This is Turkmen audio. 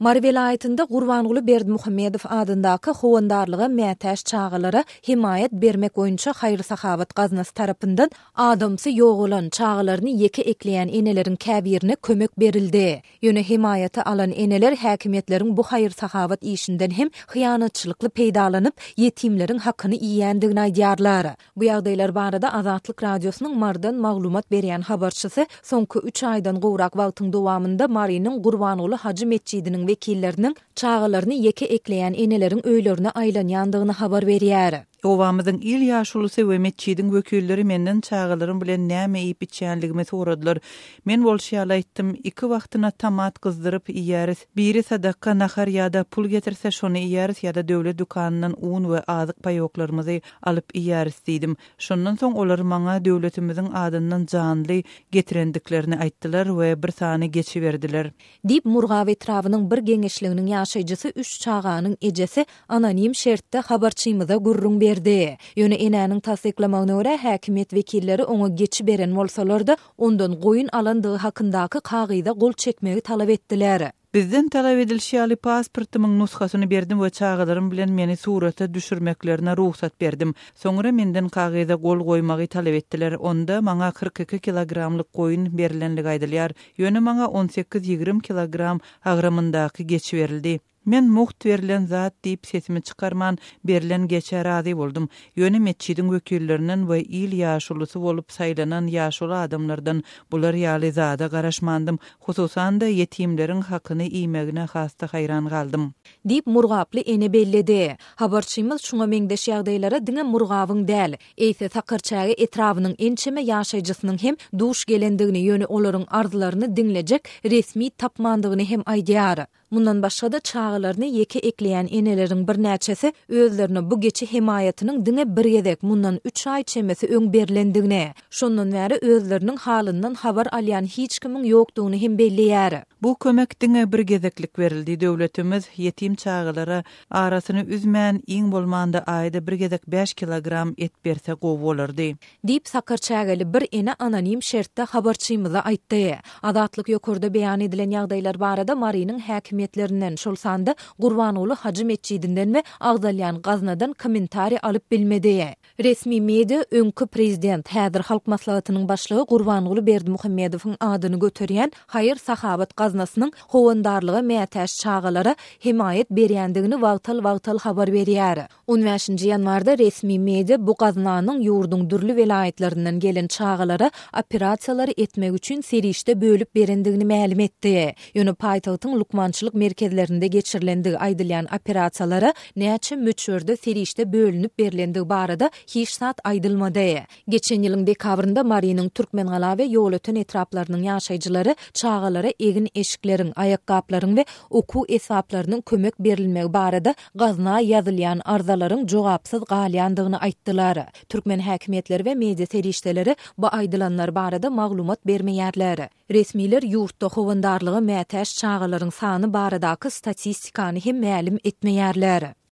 Mari vilayetinde Gurbanguly Berdimuhammedow adyndaky howandarlyga mätäş çağalara himayet bermek boýunça hayır-sahabat gaznasy tarapyndan adamsy ýok bolan çağalaryny ýeke ekleýän eneleriň käbirine kömek berildi. Ýöne himayete alan eneler häkimetleriň bu hayır-sahabat işinden hem hyýanatçylykly peýdalanyp ýetimleriň hakyny iýýändigini aýdýarlar. Bu ýagdaýlar barada Azatlyk radiosynyň Mardan maglumat berýän habarçysy soňky 3 aýdan gowrak wagtyň dowamında Marynyň Gurbanguly Hacı Mesçidiniň wekilleriniň çağalaryny ýeke ekleýän eneleriň öýlerine aýlanýandygyny habar berýär. Owamyzyň il ýaşulysy we meçidiň wekilleri menden çağalarym bilen näme iýip içýänligimi soradylar. Men bolşýala aýtdym, 2 wagtyna tamat kızdyryp iýäris. Biri sadaka nahar ýa-da pul getirse şonu iýäris ýa-da döwlet dukanynyň un we azyk paýoklarymyzy alyp iýäris diýdim. Şondan soň olar maňa döwletimiziň adyndan janly getirendiklerini aýtdylar we bir sany geçiberdiler. Dip Murgaw etrawynyň bir geňeşliginiň ýaşaýjysy 3 çağanyň ejesi anonim şertde habarçymyza gurrun berdi. Ýöne enäniň tasdiklamagyna görä häkimet wekilleri oňa geçi beren bolsalar-da ondan goýun alandygy hakyndaky kagyda gol çekmegi talap etdiler. Bizden talap edilşýäli pasportymyň nushasyny berdim we çağalarym bilen meni surata düşürmeklerine ruhsat berdim. Soňra menden kagyda gol goýmagy talap etdiler. Onda maňa 42 kilogramlyk goýun berilenligi aýdylýar. Ýöne maňa 18-20 kilogram agramyndaky geçi berildi. Men muht verilen zat diýip sesimi çykarman berilen geçe razy boldum. Ýöne meçidiň wekillerinden we il ýaşulysy bolup saýlanan ýaşuly adamlardan bular ýaly zada garaşmandym. Hususan da ýetimleriň hakyny iýmegine hasta haýran galdym. Dip Murgaply ene belledi. Habarçymyz şuňa meňdeş ýagdaýlara diňe Murgawyň däl, eýse Sakyrçagy etrawynyň ençeme ýaşaýjysynyň hem duş gelendigini ýöne olaryň arzularyny diňlejek resmi tapmandygyny hem aýdýar. Mundan başga da çağalaryny ýeke ekleýän eneleriň bir näçesi özlerini bu geçi himayetiniň diňe bir gezek mundan 3 aý çemesi öň berilendigine, şondan bäri özleriniň halyndan habar alýan hiç kimiň ýokdugyny hem belliýär. Bu kömek diňe bir gezeklik berildi. Döwletimiz ýetim çağalara arasyny üzmän iň bolmanda aýda bir gezek 5 kilogram et berse gowy bolardy. Dip Sakyrçagyly bir ene anonim şertde habarçymyza aýtdy. Azatlyk ýokurda beýan edilen ýagdaýlar barada Marynyň häkimetlerinden şolsanda Gurbanguly Hacı Mesçidinden we Agdalýan gaznadan kommentari alyp bilmedi. Resmi media öňkü prezident häzir halk maslahatynyň başlygy Gurbanguly Berdimuhammedowyň adyny göterýän hayır-sahabat gaznasynyň howandarlyga mätäş çağalara himayet berýändigini wagtal habar berýär. 15-nji ýanwarda resmi media bu gaznanyň ýurduň dürli welaýetlerinden gelen çağalara operasiýalary etmek üçin serişde bölüp berendigini ma'lum etdi. Ýöne paýtagtyň lukmançylyk merkezlerinde geçirilendigi aýdylýan operasiýalara näçe möçörde serişde bölünüp berilendigi barada hiç zat aýdylmady. Geçen ýylyň dekabrynda Marynyň Türkmengaly we ýol öten etraplarynyň ýaşaýjylary çağalara egin eşiklerin, aýakgaplaryň we oku esaplarynyň kömek berilmegi barada gazna ýazylýan arzalaryň jogapsyz galýandygyny aýtdylar. Türkmen häkimetleri we media serişdeleri bu aýdylanlar barada maglumat bermeýärler. Resmiler ýurtda howandarlygy mätäş çağalaryň sany baradaky statistikany hem ma'lum etmeýärler.